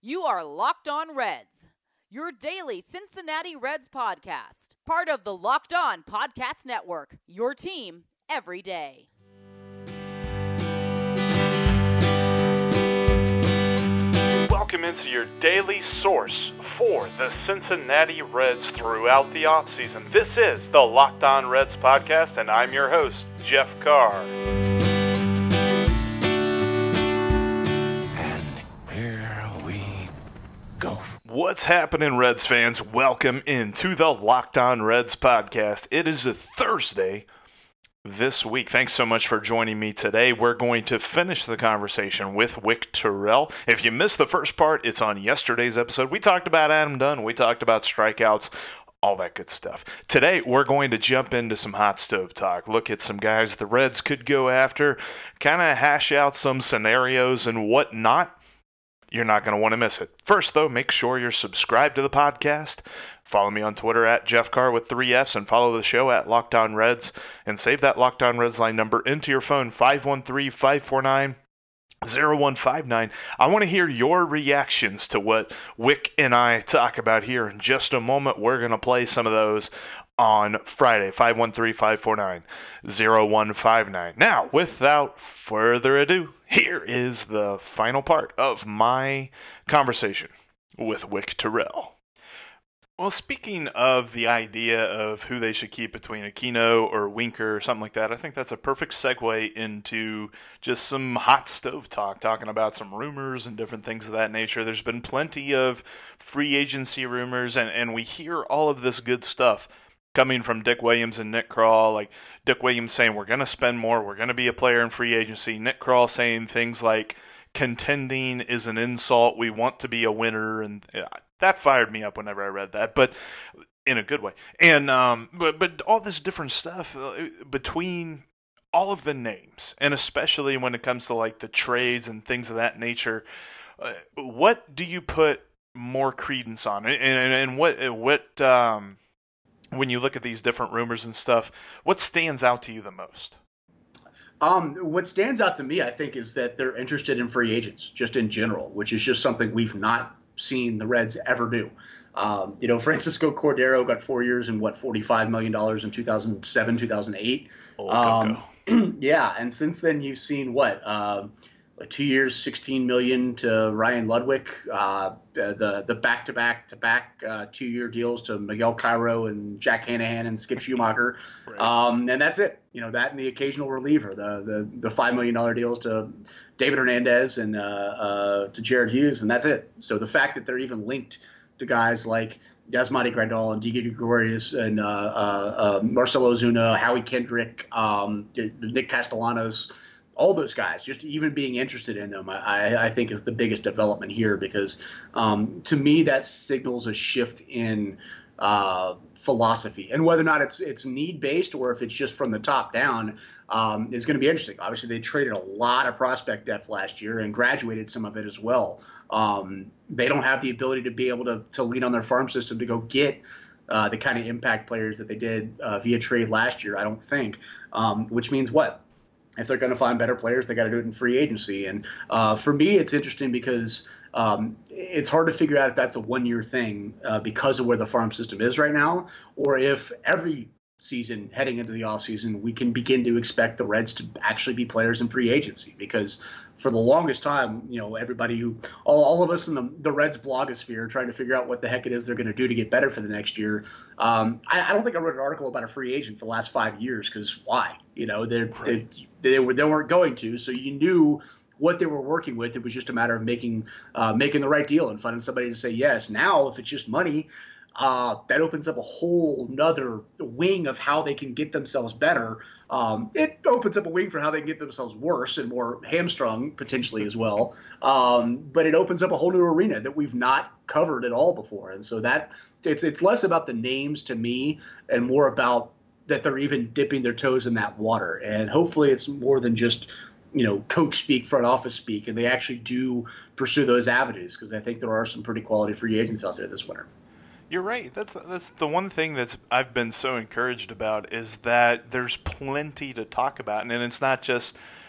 You are Locked On Reds, your daily Cincinnati Reds podcast. Part of the Locked On Podcast Network, your team every day. Welcome into your daily source for the Cincinnati Reds throughout the offseason. This is the Locked On Reds podcast, and I'm your host, Jeff Carr. What's happening, Reds fans? Welcome into the Locked On Reds podcast. It is a Thursday this week. Thanks so much for joining me today. We're going to finish the conversation with Wick Terrell. If you missed the first part, it's on yesterday's episode. We talked about Adam Dunn. We talked about strikeouts, all that good stuff. Today, we're going to jump into some hot stove talk, look at some guys the Reds could go after, kind of hash out some scenarios and whatnot. You're not going to want to miss it. First, though, make sure you're subscribed to the podcast. Follow me on Twitter at Jeff Carr with 3 Fs and follow the show at Locked On Reds. And save that Locked On Reds line number into your phone, 513-549-0159. I want to hear your reactions to what Wick and I talk about here in just a moment. We're going to play some of those on Friday, 513-549-0159. Now, without further ado, here is the final part of my conversation with Wick Terrell. Well, speaking of the idea of who they should keep between Aquino or Winker or something like that, I think that's a perfect segue into just some hot stove talk, talking about some rumors and different things of that nature. There's been plenty of free agency rumors, and we hear all of this good stuff coming from Dick Williams and Nick Krall. Like Dick Williams saying, we're going to spend more, we're going to be a player in free agency. Nick Krall saying things like, contending is an insult, we want to be a winner, and that fired me up whenever I read that, but in a good way. And but all this different stuff between all of the names, and especially when it comes to like the trades and things of that nature, what do you put more credence on? And what when you look at these different rumors and stuff, what stands out to you the most? What stands out to me, I think, is that they're interested in free agents just in general, which is just something we've not seen the Reds ever do. Francisco Cordero got 4 years and $45 million in 2007, 2008. Yeah, and since then you've seen 2 years, $16 million to Ryan Ludwig, the back-to-back 2-year deals to Miguel Cairo and Jack Hanahan and Skip Schumacher, right. And that's it. That and the occasional reliever, the $5 million deals to David Hernandez and to Jared Hughes, and that's it. So the fact that they're even linked to guys like Yasmani Grandal and Didi Gregorius and Marcelo Ozuna, Howie Kendrick, Nick Castellanos, all those guys, just even being interested in them, I think is the biggest development here because to me that signals a shift in philosophy. And whether or not it's need-based or if it's just from the top down is going to be interesting. Obviously, they traded a lot of prospect depth last year and graduated some of it as well. They don't have the ability to be able to lean on their farm system to go get the kind of impact players that they did via trade last year, I don't think, which means what? If they're going to find better players, they got to do it in free agency. And for me, it's interesting because it's hard to figure out if that's a one-year thing because of where the farm system is right now, or if every season heading into the offseason, we can begin to expect the Reds to actually be players in free agency. Because for the longest time, everybody all of us in the Reds blogosphere trying to figure out what the heck it is they're going to do to get better for the next year. I don't think I wrote an article about a free agent for the last 5 years because why? They weren't going to, so you knew what they were working with. It was just a matter of making the right deal and finding somebody to say yes. Now, if it's just money, that opens up a whole nother wing of how they can get themselves better. It opens up a wing for how they can get themselves worse and more hamstrung potentially as well. But it opens up a whole new arena that we've not covered at all before. And so that it's less about the names to me and more about that they're even dipping their toes in that water. And hopefully it's more than just coach speak, front office speak, and they actually do pursue those avenues because I think there are some pretty quality free agents out there this winter. You're right. That's the one thing I've been so encouraged about is that there's plenty to talk about, and it's not just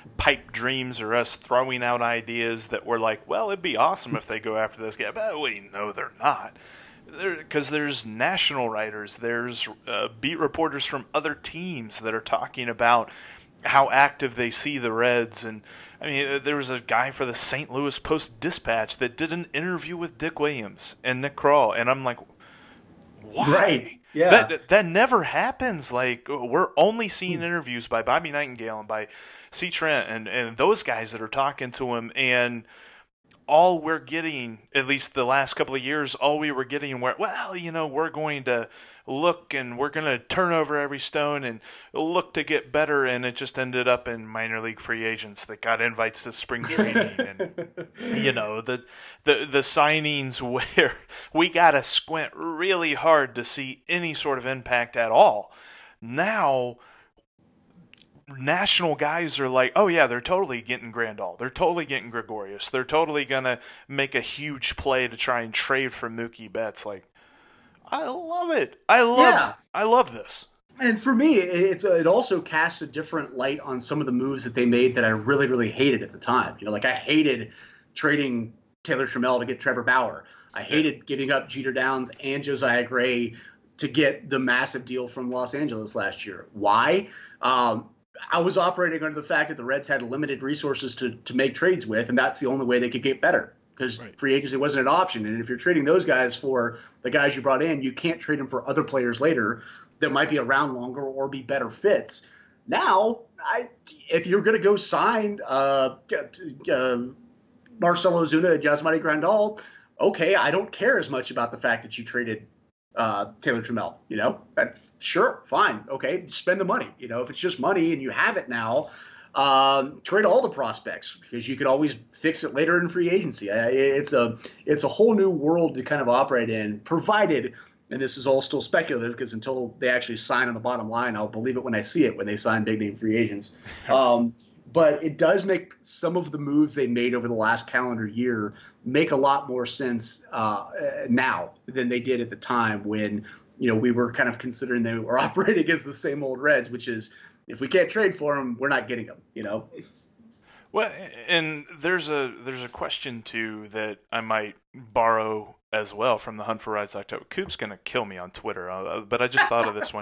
pipe dreams or us throwing out ideas that were like, well, it'd be awesome if they go after this guy. But we know they're not. Because there's national writers, there's beat reporters from other teams that are talking about how active they see the Reds. And I mean, there was a guy for the St. Louis Post-Dispatch that did an interview with Dick Williams and Nick Krall, and I'm like, why? Right. Yeah. That never happens. Like, we're only seeing interviews by Bobby Nightingale and by C. Trent and those guys that are talking to him, and all we're getting, at least the last couple of years, all we were getting were, well, we're going to look and we're going to turn over every stone and look to get better, and it just ended up in minor league free agents that got invites to spring training and the signings where we got to squint really hard to see any sort of impact at all. Now national guys are like, oh yeah, they're totally getting Grandal, they're totally getting Gregorius, they're totally gonna make a huge play to try and trade for Mookie Betts. Like, I love it. I love this. And for me, it also casts a different light on some of the moves that they made that I really, really hated at the time. Like I hated trading Taylor Trammell to get Trevor Bauer. I hated giving up Jeter Downs and Josiah Gray to get the massive deal from Los Angeles last year. Why? I was operating under the fact that the Reds had limited resources to make trades with, and that's the only way they could get better, because free agency wasn't an option. And if you're trading those guys for the guys you brought in, you can't trade them for other players later that might be around longer or be better fits. Now, if you're going to go sign Marcell Ozuna and Yasmani Grandal, okay, I don't care as much about the fact that you traded Taylor Trammell, sure, fine, okay, spend the money. If it's just money and you have it now, trade all the prospects, because you could always fix it later in free agency. It's a whole new world to kind of operate in, provided, and this is all still speculative because until they actually sign on the bottom line, I'll believe it when I see it, when they sign big name free agents. But it does make some of the moves they made over the last calendar year make a lot more sense now than they did at the time when, we were kind of considering they were operating as the same old Reds, which is, if we can't trade for them, we're not getting them, Well, and there's a question, too, that I might borrow as well from the Hunt for Reds October. Coop's going to kill me on Twitter, but I just thought of this one.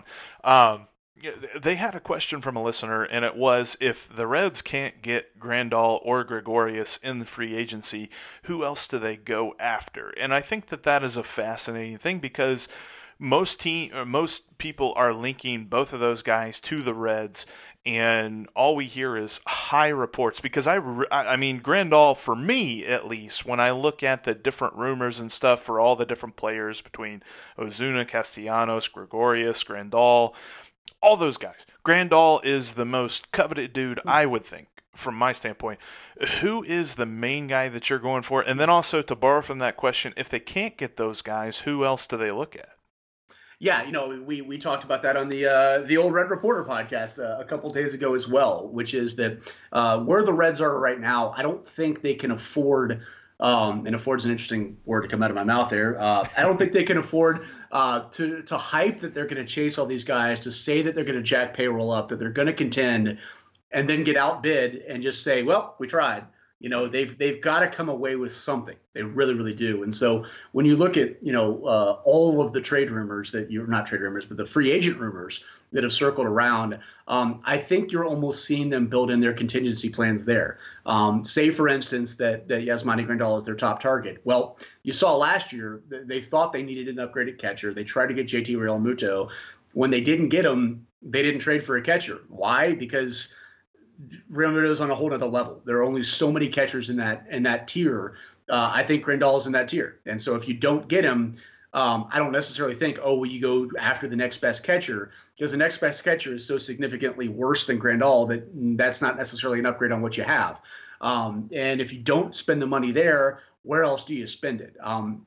They had a question from a listener, and it was, if the Reds can't get Grandal or Gregorius in the free agency, who else do they go after? And I think that is a fascinating thing, because most people are linking both of those guys to the Reds, and all we hear is high reports. Because I mean, Grandal, for me at least, when I look at the different rumors and stuff for all the different players between Ozuna, Castellanos, Gregorius, Grandal, all those guys, Grandal is the most coveted dude, I would think, from my standpoint. Who is the main guy that you're going for? And then also, to borrow from that question, if they can't get those guys, who else do they look at? Yeah, we talked about that on the Old Red Reporter podcast a couple days ago as well, which is that where the Reds are right now, I don't think they can afford, and afford's an interesting word to come out of my mouth there. I don't think they can afford to hype that they're going to chase all these guys, to say that they're going to jack payroll up, that they're going to contend, and then get outbid and just say, well, we tried. They've got to come away with something. They really, really do. And so when you look at, all of the trade rumors that you're not trade rumors, but the free agent rumors that have circled around, I think you're almost seeing them build in their contingency plans there. Say, for instance, that Yasmani Grandal is their top target. Well, you saw last year, they thought they needed an upgraded catcher. They tried to get JT Realmuto. When they didn't get him, they didn't trade for a catcher. Why? Because Realmuto is on a whole other level. There are only so many catchers in that tier. I think Grandal is in that tier. And so if you don't get him, I don't necessarily think, you go after the next best catcher, because the next best catcher is so significantly worse than Grandal that's not necessarily an upgrade on what you have. And if you don't spend the money there, where else do you spend it?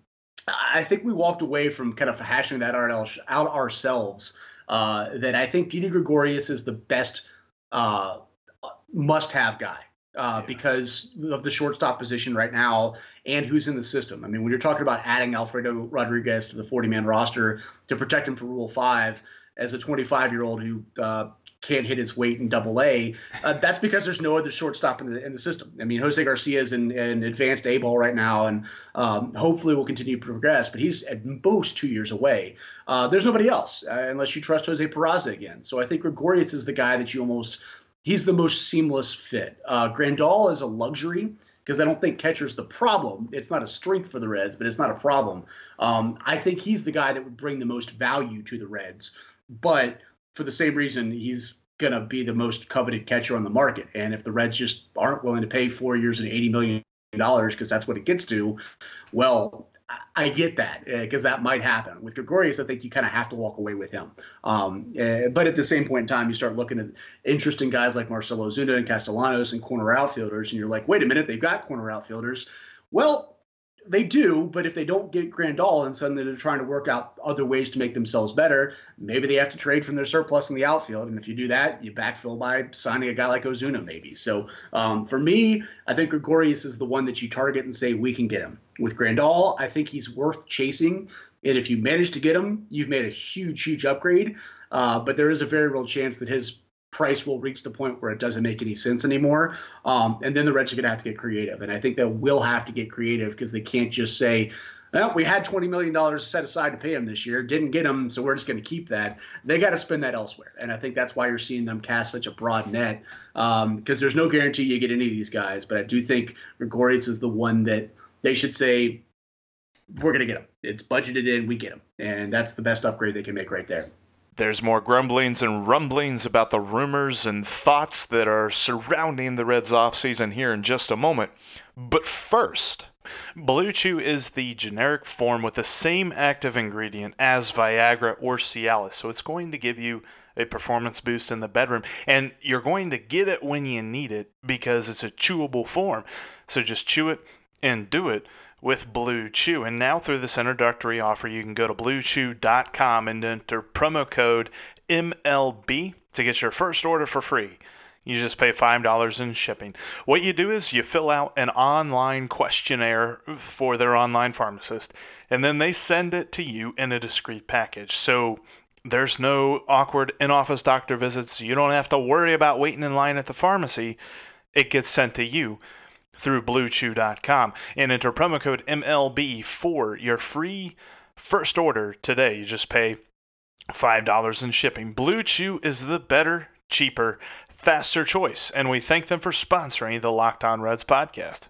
I think we walked away from kind of hashing that out ourselves, that I think Didi Gregorius is the best must-have guy because of the shortstop position right now and who's in the system. I mean, when you're talking about adding Alfredo Rodriguez to the 40-man roster to protect him for Rule 5 as a 25-year-old who can't hit his weight in Double-A. That's because there's no other shortstop in the system. I mean, Jose Garcia is in advanced A-ball right now, and hopefully will continue to progress, but he's at most 2 years away. There's nobody else unless you trust Jose Peraza again. So I think Gregorius is the guy that he's the most seamless fit. Grandal is a luxury because I don't think catcher's the problem. It's not a strength for the Reds, but it's not a problem. I think he's the guy that would bring the most value to the Reds. But for the same reason, he's going to be the most coveted catcher on the market. And if the Reds just aren't willing to pay 4 years and $80 million because that's what it gets to, well, I get that because that might happen. With Gregorius, I think you kind of have to walk away with him. But at the same point in time, you start looking at interesting guys like Marcell Ozuna and Castellanos and corner outfielders, and you're like, wait a minute, they've got corner outfielders. Well, they do, but if they don't get Grandal and suddenly they're trying to work out other ways to make themselves better, maybe they have to trade from their surplus in the outfield. And if you do that, you backfill by signing a guy like Ozuna maybe. So for me, I think Gregorius is the one that you target and say, we can get him. With Grandal, I think he's worth chasing. And if you manage to get him, you've made a huge, huge upgrade. But there is a very real chance that his price will reach the point where it doesn't make any sense anymore. And then the Reds are going to have to get creative. And I think they will have to get creative because they can't just say, well, we had $20 million set aside to pay him this year, didn't get him, so we're just going to keep that. They got to spend that elsewhere. And I think that's why you're seeing them cast such a broad net because there's no guarantee you get any of these guys. But I do think Gregorius is the one that they should say, we're going to get him. It's budgeted in, we get him. And that's the best upgrade they can make right there. There's more grumblings and rumblings about the rumors and thoughts that are surrounding the Reds offseason here in just a moment. But first, Blue Chew is the generic form with the same active ingredient as Viagra or Cialis, so it's going to give you a performance boost in the bedroom, and you're going to get it when you need it because it's a chewable form. So just chew it and do it with Blue Chew. And now through this introductory offer, you can go to BlueChew.com and enter promo code MLB to get your first order for free. You just pay $5 in shipping. What you do is you fill out an online questionnaire for their online pharmacist, and then they send it to you in a discreet package. So there's no awkward in-office doctor visits. You don't have to worry about waiting in line at the pharmacy. It gets sent to you through BlueChew.com and enter promo code MLB for your free first order today. You just pay $5 in shipping. Blue Chew is the better, cheaper, faster choice, and we thank them for sponsoring the Locked On Reds podcast.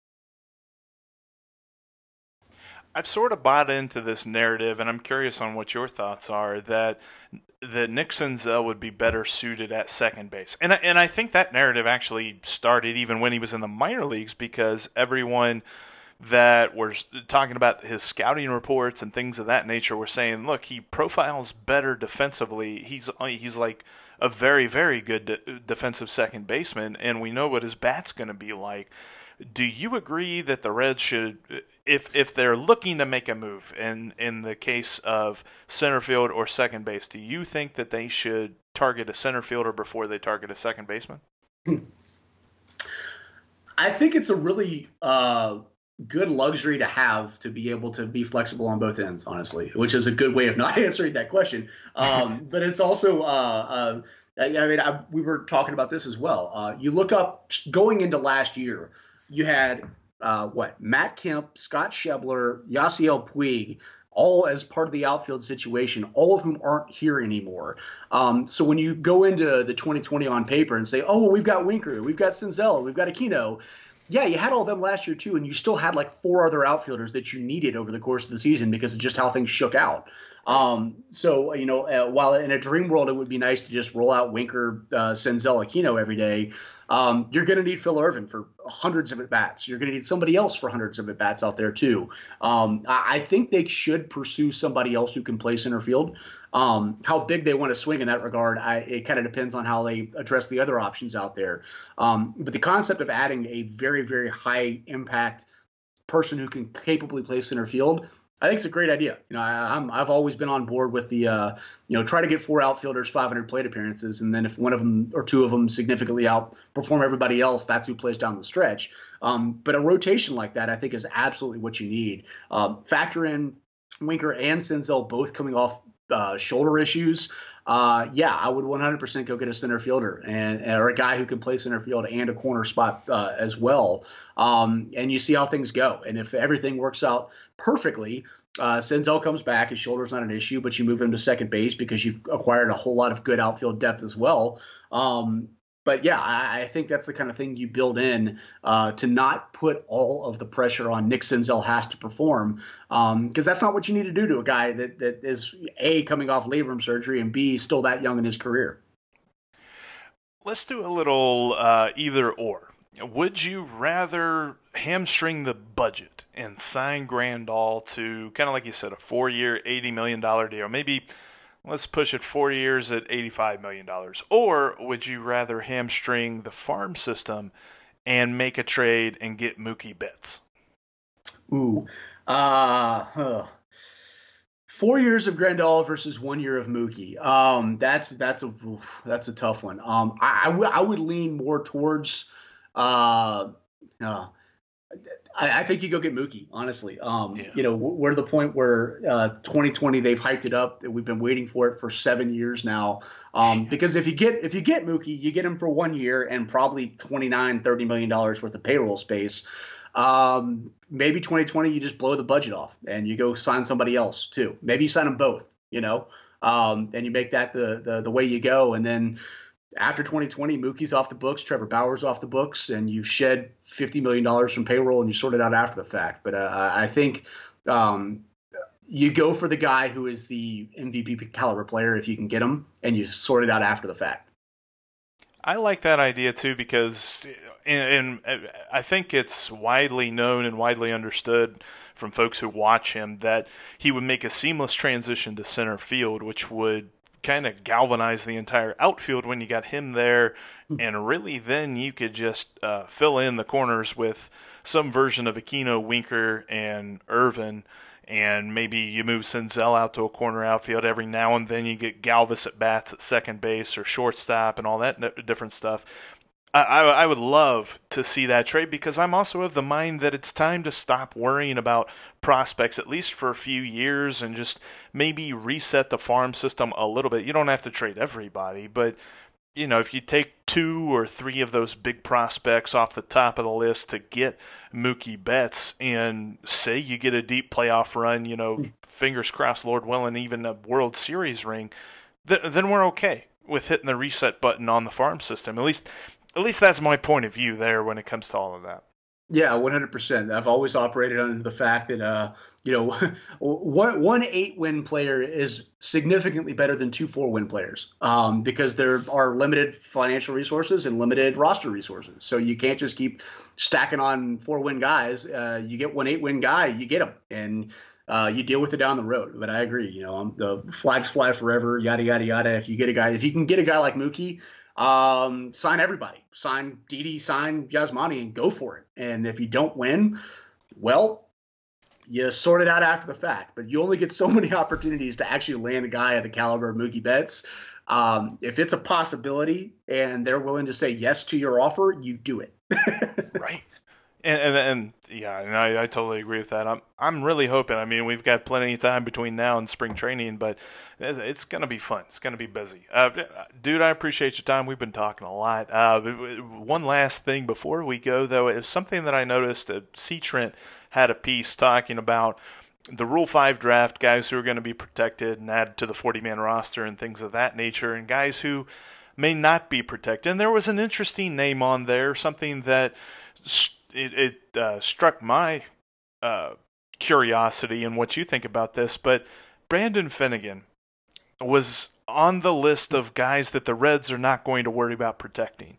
I've sort of bought into this narrative, and I'm curious on what your thoughts are, that Nick Senzel would be better suited at second base. And I think that narrative actually started even when he was in the minor leagues, because everyone that was talking about his scouting reports and things of that nature were saying, look, he profiles better defensively. He's like a very, very good defensive second baseman, and we know what his bat's going to be like. Do you agree that the Reds should, if they're looking to make a move in the case of center field or second base, do you think that they should target a center fielder before they target a second baseman? I think it's a really good luxury to have, to be able to be flexible on both ends, honestly, which is a good way of not answering that question. But it's also we were talking about this as well. You look up going into last year, you had Matt Kemp, Scott Schebler, Yasiel Puig, all as part of the outfield situation, all of whom aren't here anymore. So when you go into the 2020 on paper and say, oh, well, we've got Winker, we've got Senzel, we've got Aquino. Yeah, you had all of them last year too, and you still had like 4 other outfielders that you needed over the course of the season because of just how things shook out. So, while in a dream world it would be nice to just roll out Winker, Senzel, Aquino every day, you're going to need Phil Ervin for hundreds of at-bats. You're going to need somebody else for hundreds of at-bats out there too. I think they should pursue somebody else who can play center field. How big they want to swing in that regard, it kind of depends on how they address the other options out there. But the concept of adding a very, very high-impact person who can capably play center field, I think it's a great idea. I've always been on board with the, try to get 4 outfielders, 500 plate appearances, and then if one of them or 2 of them significantly outperform everybody else, that's who plays down the stretch. But a rotation like that, I think, is absolutely what you need. Factor in Winker and Senzel both coming off shoulder issues, I would 100% go get a center fielder or a guy who can play center field and a corner spot as well. And you see how things go. And if everything works out perfectly, Senzel comes back. His shoulder's not an issue, but you move him to second base because you've acquired a whole lot of good outfield depth as well. But yeah, I think that's the kind of thing you build in to not put all of the pressure on Nick Senzel has to perform, because that's not what you need to do to a guy that is A, coming off labrum surgery, and B, still that young in his career. Let's do a little either or. Would you rather hamstring the budget and sign Grandal to, kind of like you said, a 4-year, $80 million deal? Maybe let's push it 4 years at $85 million. Or would you rather hamstring the farm system and make a trade and get Mookie Betts? 4 years of Grandal versus 1 year of Mookie. That's a tough one. I would lean more towards. I think you go get Mookie, honestly. We're to the point where 2020 they've hyped it up. We've been waiting for it for 7 years now. Because if you get Mookie, you get him for 1 year and probably $29-30 million worth of payroll space. Maybe 2020 you just blow the budget off and you go sign somebody else too. Maybe you sign them both, and you make that the way you go. And then after 2020, Mookie's off the books, Trevor Bauer's off the books, and you shed $50 million from payroll and you sort it out after the fact. But I think you go for the guy who is the MVP caliber player if you can get him, and you sort it out after the fact. I like that idea too, because and I think it's widely known and widely understood from folks who watch him that he would make a seamless transition to center field, which would kind of galvanize the entire outfield when you got him there. And really then you could just fill in the corners with some version of Aquino, Winker, and Irvin. And maybe you move Senzel out to a corner outfield. Every now and then you get Galvis at bats at second base or shortstop and all that different stuff. I would love to see that trade, because I'm also of the mind that it's time to stop worrying about prospects, at least for a few years, and just maybe reset the farm system a little bit. You don't have to trade everybody, but if you take 2 or 3 of those big prospects off the top of the list to get Mookie Betts, and say you get a deep playoff run, fingers crossed, Lord willing, even a World Series ring, then we're okay with hitting the reset button on the farm system. At least that's my point of view there when it comes to all of that. Yeah, 100%. I've always operated under the fact that, one 8-win player is significantly better than 2 4-win players, because there are limited financial resources and limited roster resources. So you can't just keep stacking on 4-win guys. You get one 8-win guy, you get him, and you deal with it down the road. But I agree, the flags fly forever, yada, yada, yada. If you can get a guy like Mookie, sign everybody, sign Didi, sign Yasmani, and go for it. And if you don't win, well, you sort it out after the fact, but you only get so many opportunities to actually land a guy at the caliber of Mookie Betts. If it's a possibility and they're willing to say yes to your offer, you do it. Right. And I totally agree with that. I'm really hoping. I mean, we've got plenty of time between now and spring training, but it's going to be fun. It's going to be busy. Dude, I appreciate your time. We've been talking a lot. One last thing before we go, though, is something that I noticed. C. Trent had a piece talking about the Rule 5 draft, guys who are going to be protected and added to the 40-man roster and things of that nature, and guys who may not be protected. And there was an interesting name on there, something that it struck my curiosity and what you think about this, but Brandon Finnegan was on the list of guys that the Reds are not going to worry about protecting.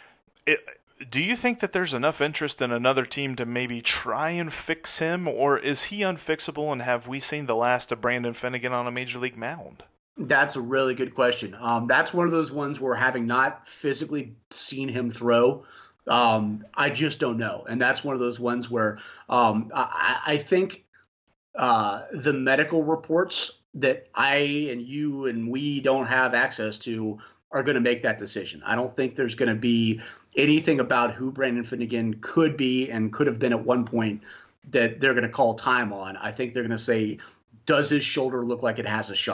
Do you think that there's enough interest in another team to maybe try and fix him, or is he unfixable, and have we seen the last of Brandon Finnegan on a major league mound? That's a really good question. That's one of those ones where, having not physically seen him throw, I just don't know. And that's one of those ones where I think the medical reports that I and you and we don't have access to are going to make that decision. I don't think there's going to be anything about who Brandon Finnegan could be and could have been at one point that they're going to call time on. I think they're going to say, does his shoulder look like it has a shot?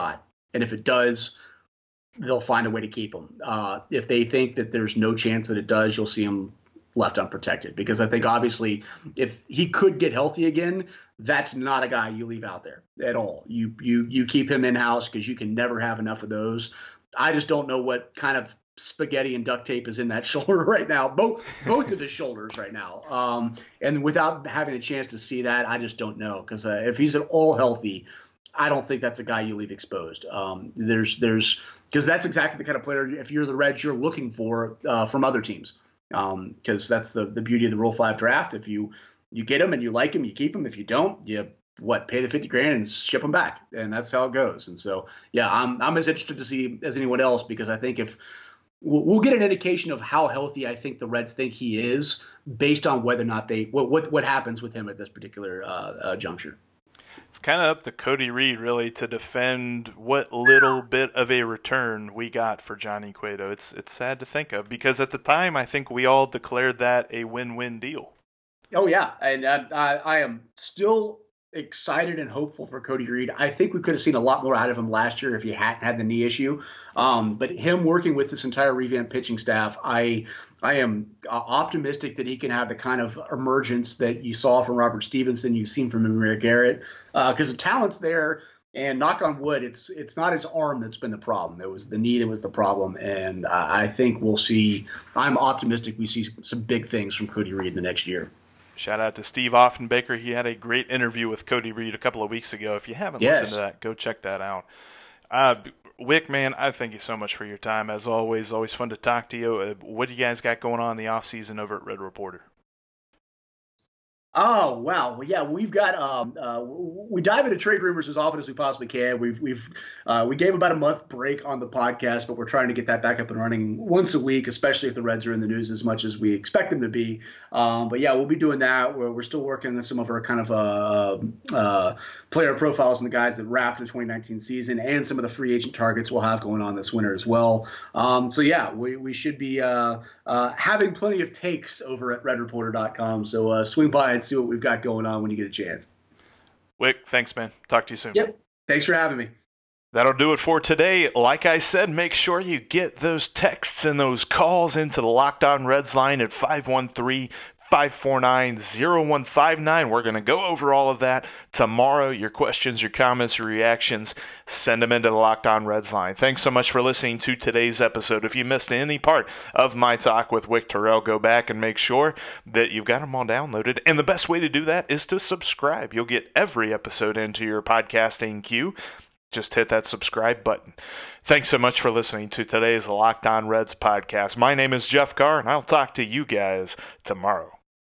And if it does, they'll find a way to keep him. If they think that there's no chance that it does, you'll see him left unprotected, because I think obviously if he could get healthy again, that's not a guy you leave out there at all. You keep him in-house because you can never have enough of those. I just don't know what kind of spaghetti and duct tape is in that shoulder right now, both of his shoulders right now. And without having a chance to see that, I just don't know, because if he's at all healthy, I don't think that's a guy you leave exposed. Because that's exactly the kind of player, if you're the Reds, you're looking for from other teams. Because that's the beauty of the Rule 5 draft. If you get him and you like him, you keep him. If you don't, you pay the $50,000 and ship him back, and that's how it goes. And so, yeah, I'm as interested to see as anyone else, because I think if we'll get an indication of how healthy I think the Reds think he is based on whether or not what happens with him at this particular juncture. It's kind of up to Cody Reed, really, to defend what little bit of a return we got for Johnny Cueto. It's sad to think of, because at the time, I think we all declared that a win-win deal. Oh, yeah. And I am still excited and hopeful for Cody Reed. I think we could have seen a lot more out of him last year if he hadn't had the knee issue. But him working with this entire revamped pitching staff, I am optimistic that he can have the kind of emergence that you saw from Robert Stevenson, you've seen from Amir Garrett, because the talent's there. And knock on wood, it's not his arm that's been the problem. It was the knee that was the problem. And I think we'll see. I'm optimistic we see some big things from Cody Reed in the next year. Shout out to Steve Offenbaker. He had a great interview with Cody Reed a couple of weeks ago. If you haven't listened to that, go check that out. Wick, man, I thank you so much for your time. As always fun to talk to you. What do you guys got going on in the off-season over at Red Reporter? Oh, wow. Well, yeah, we've got we dive into trade rumors as often as we possibly can. We gave about a month break on the podcast, but we're trying to get that back up and running once a week, especially if the Reds are in the news as much as we expect them to be. But yeah, we'll be doing that. We're still working on some of our kind of player profiles and the guys that wrapped the 2019 season, and some of the free agent targets we'll have going on this winter as well. So yeah, we should be having plenty of takes over at redreporter.com. So swing by and see what we've got going on when you get a chance. Wick, thanks, man. Talk to you soon. Yep. Thanks for having me. That'll do it for today. Like I said, make sure you get those texts and those calls into the Locked On Reds line at 513-549-0159. We're going to go over all of that tomorrow. Your questions, your comments, your reactions, send them into the Locked On Reds line. Thanks so much for listening to today's episode. If you missed any part of my talk with Wick Terrell, go back and make sure that you've got them all downloaded. And the best way to do that is to subscribe. You'll get every episode into your podcasting queue. Just hit that subscribe button. Thanks so much for listening to today's Locked On Reds podcast. My name is Jeff Carr, and I'll talk to you guys tomorrow.